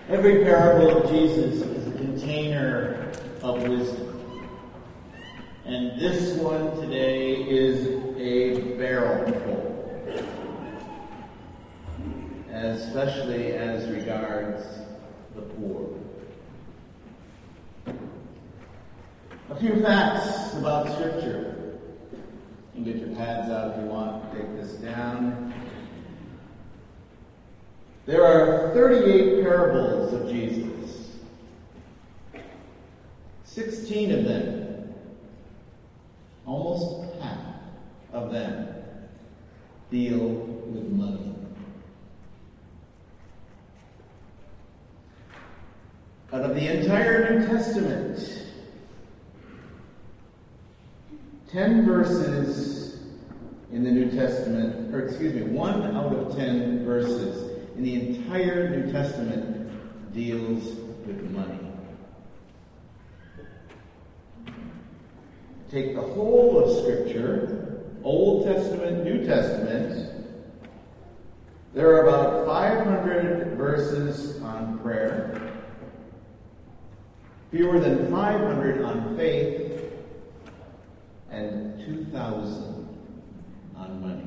Every parable of Jesus is a container of wisdom. And this one today is a barrel full, especially as regards the poor. A few facts about Scripture. You can get your pads out if you want to take this down. There are 38 parables of Jesus. 16 of them, almost half of them, deal with money. Out of the entire New Testament, 10 verses in the New Testament, 1 out of 10 verses in the entire New Testament deals with money. Take the whole of Scripture, Old Testament, New Testament. There are about 500 verses on prayer, fewer than 500 on faith, and 2,000 on money.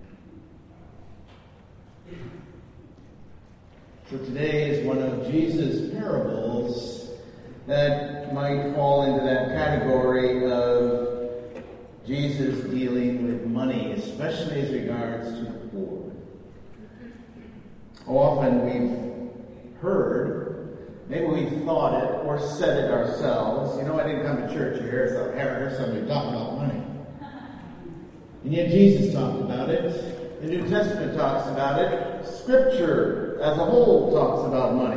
So today is one of Jesus' parables that might fall into that category of Jesus dealing with money, especially as regards to the poor. How often we've heard, maybe we've thought it or said it ourselves. You know, I didn't come to church here, so I heard somebody talk about money. And yet Jesus talked about it. The New Testament talks about it. Scripture as a whole talks about money.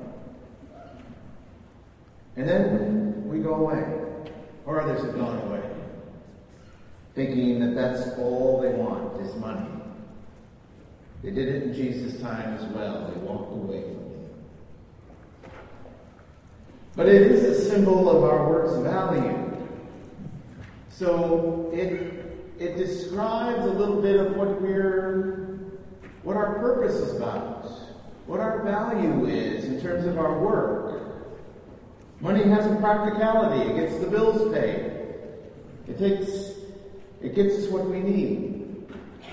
And then we go away, or others have gone away, thinking that that's all they want is money. They did it in Jesus' time as well. They walked away from it. But it is a symbol of our work's value. So it describes a little bit of what our purpose is about, what our value is in terms of our work. Money has a practicality. It gets the bills paid. It gets us what we need.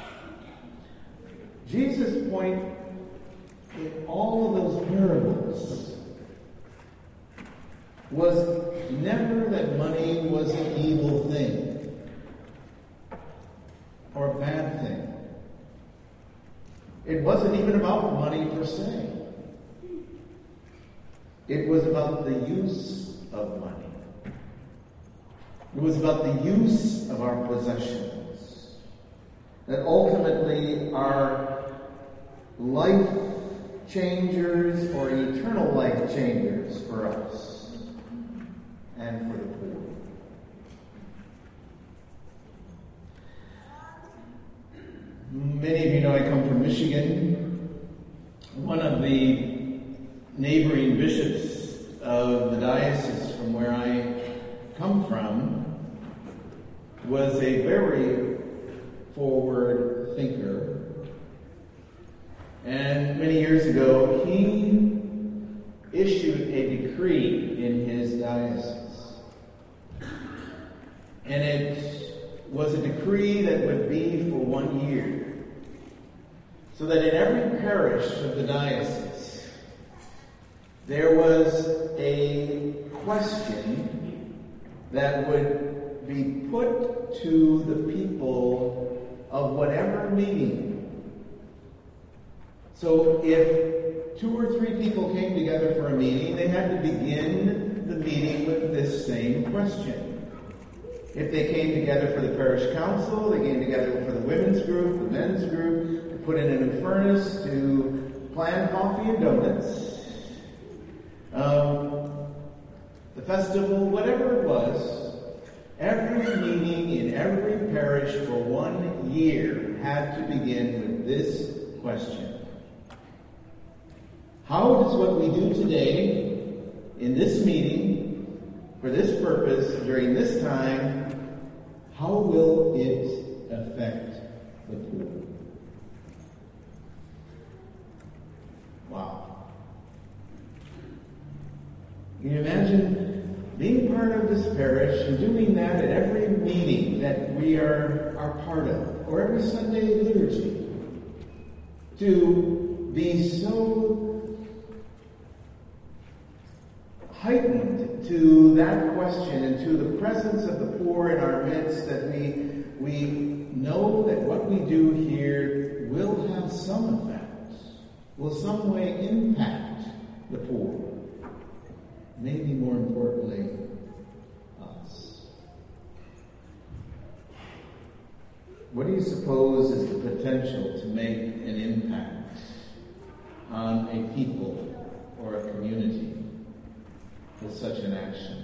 Jesus' point in all of those parables was never that money was an evil thing or a bad thing. It wasn't even about money per se. It was about the use of money. It was about the use of our possessions that ultimately are life changers or eternal life changers for us and for the poor. Many of you know I come from Michigan. One of the neighboring bishops of the diocese from where I come from was a very forward thinker. And many years ago, he issued a decree in his diocese. And it was a decree that would be for 1 year. So that in every parish of the diocese, there was a question that would be put to the people of whatever meeting. So if 2 or 3 people came together for a meeting, they had to begin the meeting with this same question. If they came together for the parish council, they came together for the women's group, the men's group, to put in a new furnace, to plan coffee and donuts. The festival, whatever it was, every meeting in every parish for 1 year had to begin with this question. How does what we do today in this meeting, for this purpose, during this time, how will it affect the poor? Wow. Can you imagine being part of this parish and doing that at every meeting that we are part of, or every Sunday liturgy? To be so heightened to that question and to the presence of the poor in our midst that we know that what we do here will have some effect, will some way impact the poor. Maybe more importantly, us. What do you suppose is the potential to make an impact on a people or a community with such an action?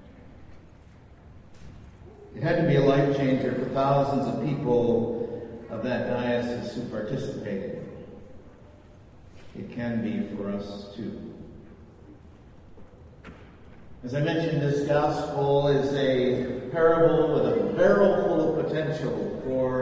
It had to be a life changer for thousands of people of that diocese who participated. It can be for us too. As I mentioned, this gospel is a parable with a barrel full of potential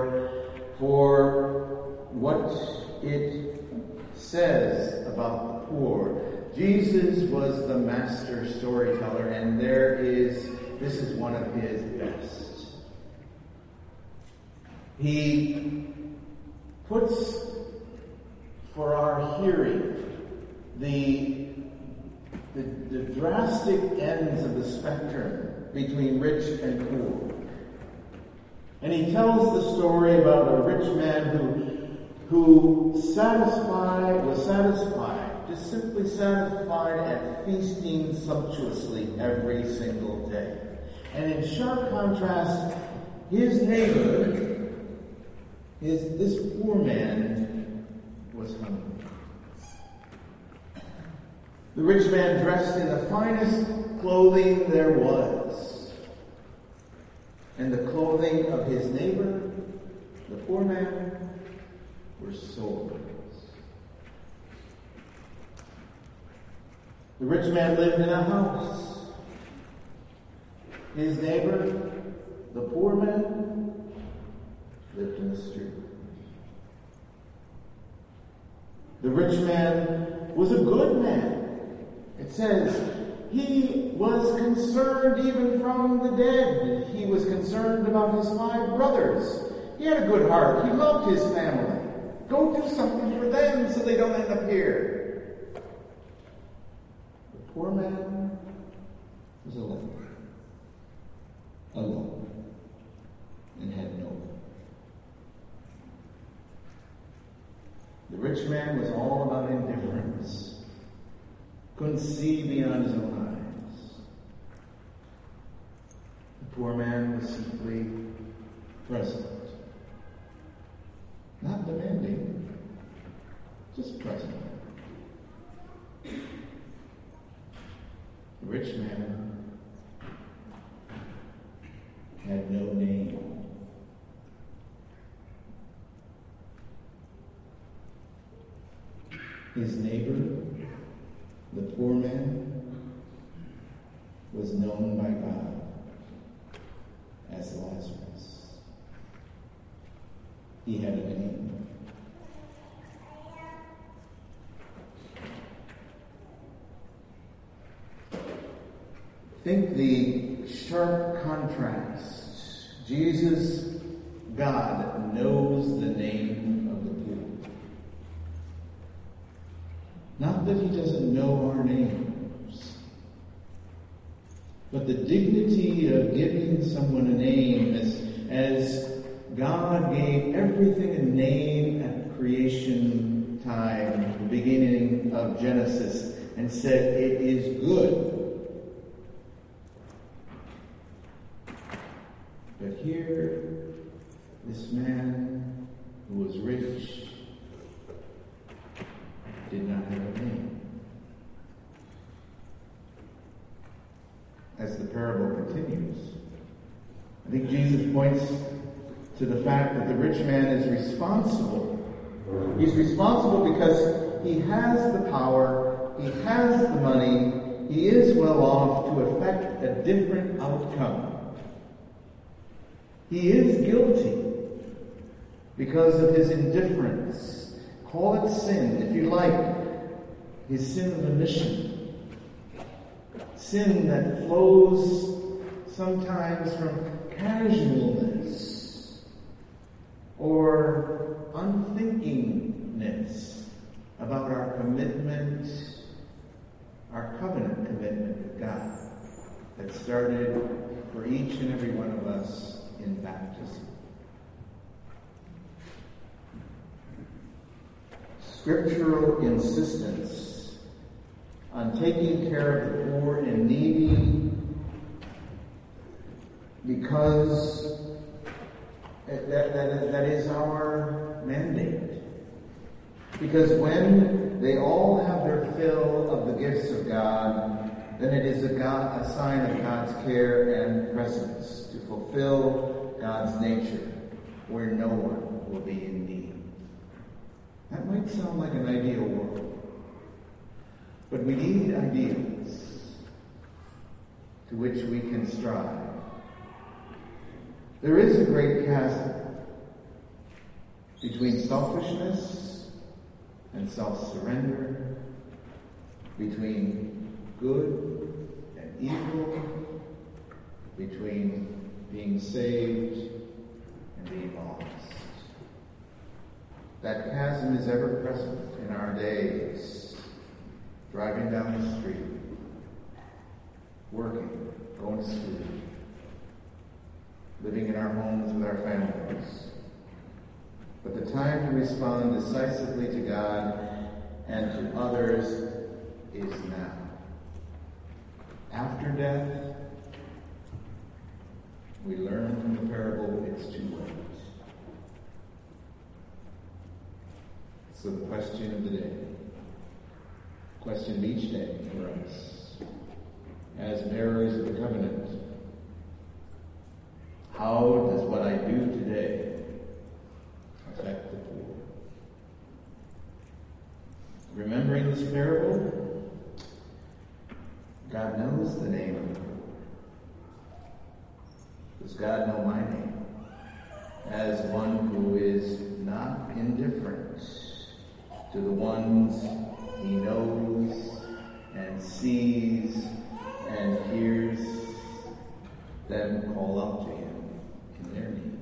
for what it says about the poor. Jesus was the master storyteller, and this is one of his best. He puts for our hearing the drastic ends of the spectrum between rich and poor. And he tells the story about a rich man who was satisfied, just simply satisfied at feasting sumptuously every single day. And in sharp contrast, his neighbor, this poor man, was hungry. The rich man dressed in the finest clothing there was. And the clothing of his neighbor, the poor man, were sores. The rich man lived in a house. His neighbor, the poor man, lived in the street. The rich man was a good man. It says he was concerned even from the dead. He was concerned about his 5 brothers. He had a good heart. He loved his family. Go do something for them so they don't end up here. The poor man was alone. Alone. And had no one. The rich man was all about indifference. Couldn't see beyond his own eyes. The poor man was simply present. Not demanding, just present. The rich man had no name. His neighbor, the poor man, was known by God as Lazarus. He had a name. Think the sharp contrast. Jesus, God, knows the name of the poor. Not that he doesn't know our names, but the dignity of giving someone a name as God gave everything a name at creation time, the beginning of Genesis, and said, "It is good." But here, this man who was rich did not have a name. As the parable continues, I think Jesus points to the fact that the rich man is responsible. He's responsible because he has the power, he has the money, he is well off to effect a different outcome. He is guilty because of his indifference. Call it sin, if you like. His sin of omission. sin that flows sometimes from casualness or unthinkingness about our commitment, our covenant commitment with God that started for each and every one of us in baptism. Scriptural insistence on taking care of the poor and needy because that is our mandate. Because when they all have their fill of the gifts of God, then it is a sign of God's care and presence to fulfill God's nature where no one will be in need. That might sound like an ideal world, but we need ideals to which we can strive. There is a great chasm between selfishness and self-surrender, between good and evil, between being saved and being lost. That chasm is ever present in our days, driving down the street, working, going to school, living in our homes with our families. But the time to respond decisively to God and to others is now. After death, we learn from the parable it's too late. So the question of the day, question of each day for us, as bearers of the covenant, how does what I do today affect the poor? Remembering this parable, God knows the name of the poor. Does God know my name as one who is not indifferent to the ones he knows and sees and hears them call out to him in their need?